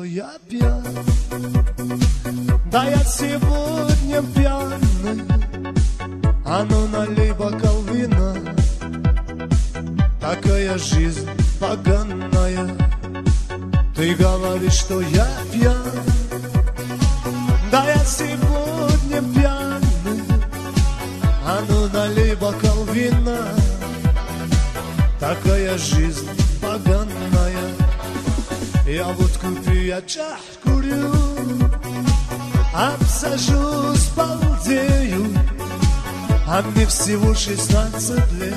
я пьян. Да я сегодня пьяный, а ну налей бокал вина. Такая жизнь поганая, ты говоришь, что я пьян. Да я сегодня пьяный, а ну налей бокал вина. Такая жизнь поганая, я водку пью, я чах курю, обсажусь, балдею, а мне всего 16 лет,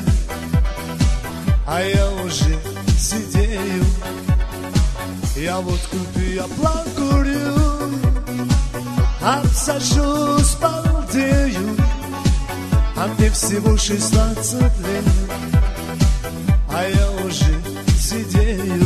а я уже сидею. Я водку пью, я план курю, обсажусь, балдею, а мне всего 16 лет, а я уже сидею.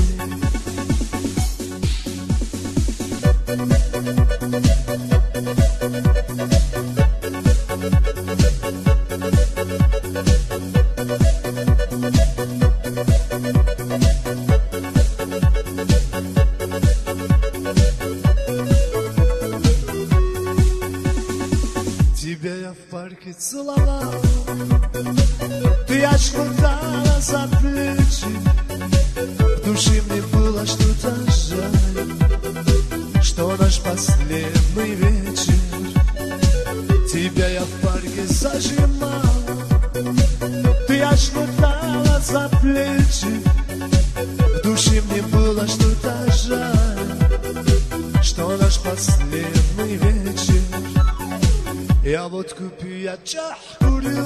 Тебя я в парке целовал, ты аж хватала за плечи. В душе мне было что-то жаль, что наш последний вечер. Тебя я в парке зажимал, ты аж хватала за плечи. В душе мне было что-то жаль, что наш последний вечер. Я водку пью, я чах курю,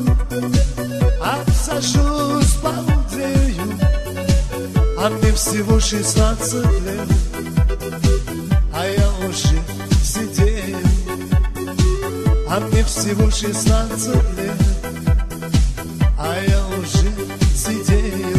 обсажусь, балдею, а мне всего 16 лет, а я уже сидею. А мне всего 16 лет, а я уже сидею.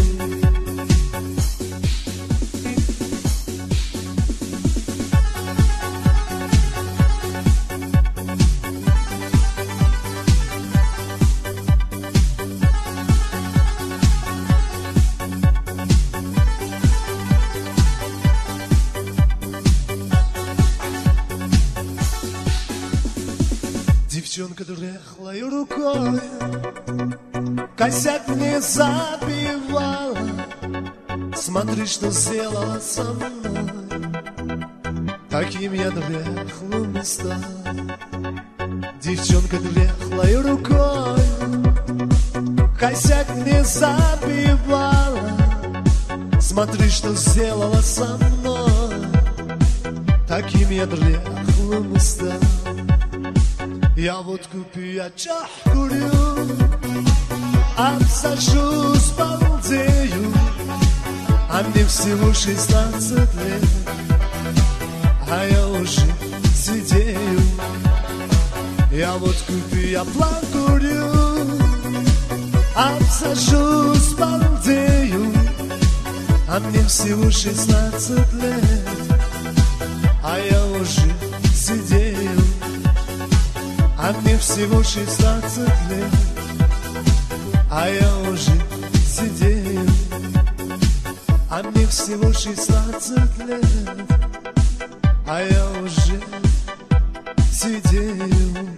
Девчонка дряхлой рукой косяк не забивала. Смотри, что сделала со мной, таким я дряхлым не стал. Девчонка дряхлой рукой косяк не забивала. Смотри, что сделала со мной, таким я дряхлым не стал. Я водку пью, я чах курю, обсажусь, балдею, а мне всего 16 лет, а я уже сидею. Я водку пью, я план курю, обсажусь, балдею, а мне всего 16 лет, а я уже сидею. А мне всего 16 лет, а я уже сидею. А мне всего 16 лет, а я уже сидею.